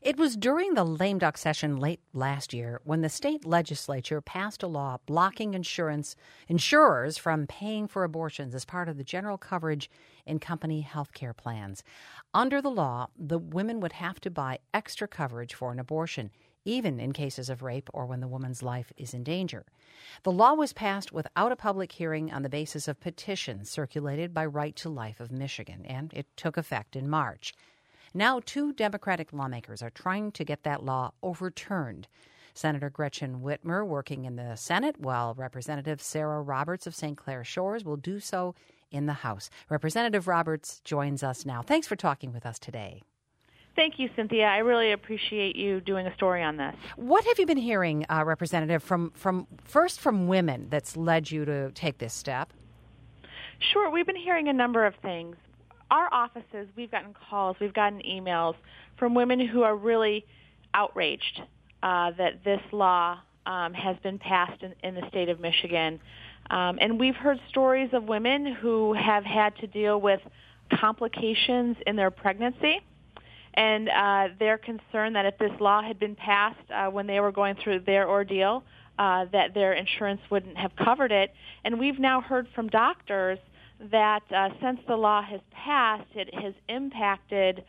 It was during the lame duck session late last year when the state legislature passed a law blocking insurers from paying for abortions as part of the general coverage in company health care plans. Under the law, the women would have to buy extra coverage for an abortion, even in cases of rape or when the woman's life is in danger. The law was passed without a public hearing on the basis of petitions circulated by Right to Life of Michigan, and it took effect in March. Now, 2 Democratic lawmakers are trying to get that law overturned. Senator Gretchen Whitmer working in the Senate, while Representative Sarah Roberts of St. Clair Shores will do so in the House. Representative Roberts joins us now. Thanks for talking with us today. Thank you, Cynthia. I really appreciate you doing a story on this. What have you been hearing, Representative, from women that's led you to take this step? Sure. We've been hearing a number of things. Our offices, we've gotten calls, we've gotten emails from women who are really outraged that this law has been passed in the state of Michigan. And we've heard stories of women who have had to deal with complications in their pregnancy. And they're concerned that if this law had been passed when they were going through their ordeal, that their insurance wouldn't have covered it. And we've now heard from doctors that since the law has passed, it has impacted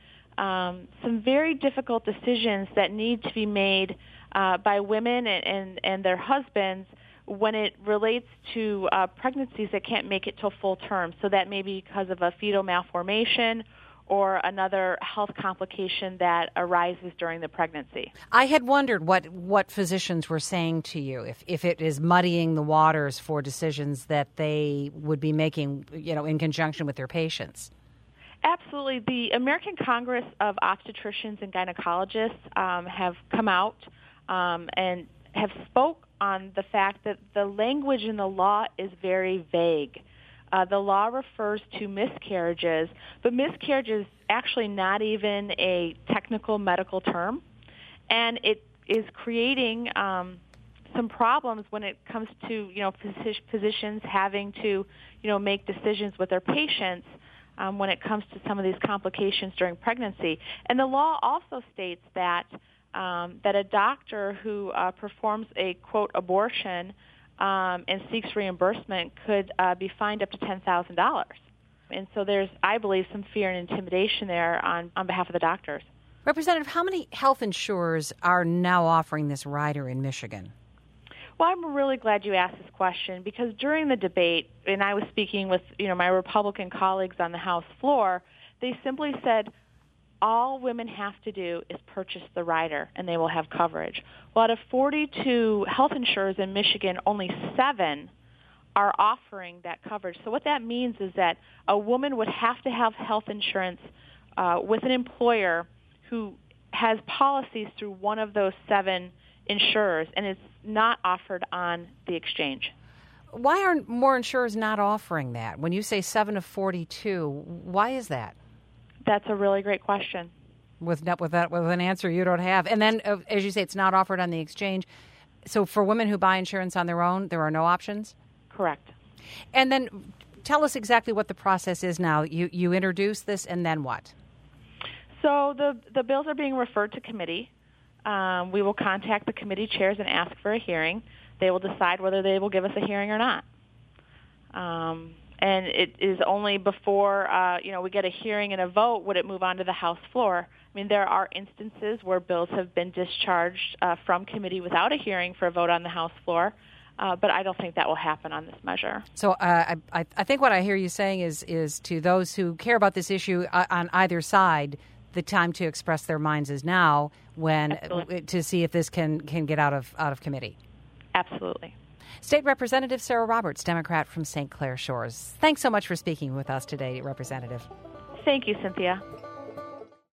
some very difficult decisions that need to be made by women and their husbands when it relates to pregnancies that can't make it till full term. So that may be because of a fetal malformation or another health complication that arises during the pregnancy. I had wondered what physicians were saying to you, if it is muddying the waters for decisions that they would be making, in conjunction with their patients. Absolutely. The American Congress of Obstetricians and Gynecologists have come out and have spoke on the fact that the language in the law is very vague. The law refers to miscarriages, but miscarriage is actually not even a technical medical term, and it is creating some problems when it comes to physicians having to make decisions with their patients when it comes to some of these complications during pregnancy. And the law also states that a doctor who performs a quote abortion and seeks reimbursement could be fined up to $10,000. And so there's, I believe, some fear and intimidation there on behalf of the doctors. Representative, how many health insurers are now offering this rider in Michigan? Well, I'm really glad you asked this question because during the debate, and I was speaking with my Republican colleagues on the House floor, they simply said, all women have to do is purchase the rider, and they will have coverage. Well, out of 42 health insurers in Michigan, only 7 are offering that coverage. So what that means is that a woman would have to have health insurance with an employer who has policies through one of those 7 insurers, and it's not offered on the exchange. Why are more insurers not offering that? When you say 7 of 42, why is that? That's a really great question. With an answer you don't have. And then, as you say, it's not offered on the exchange. So for women who buy insurance on their own, there are no options? Correct. And then tell us exactly what the process is now. You introduce this, and then what? So the bills are being referred to committee. We will contact the committee chairs and ask for a hearing. They will decide whether they will give us a hearing or not. And it is only before, we get a hearing and a vote would it move on to the House floor. I mean, there are instances where bills have been discharged from committee without a hearing for a vote on the House floor, but I don't think that will happen on this measure. So I think what I hear you saying is to those who care about this issue on either side, the time to express their minds is now to see if this can get out of committee. Absolutely. State Representative Sarah Roberts, Democrat from St. Clair Shores. Thanks so much for speaking with us today, Representative. Thank you, Cynthia.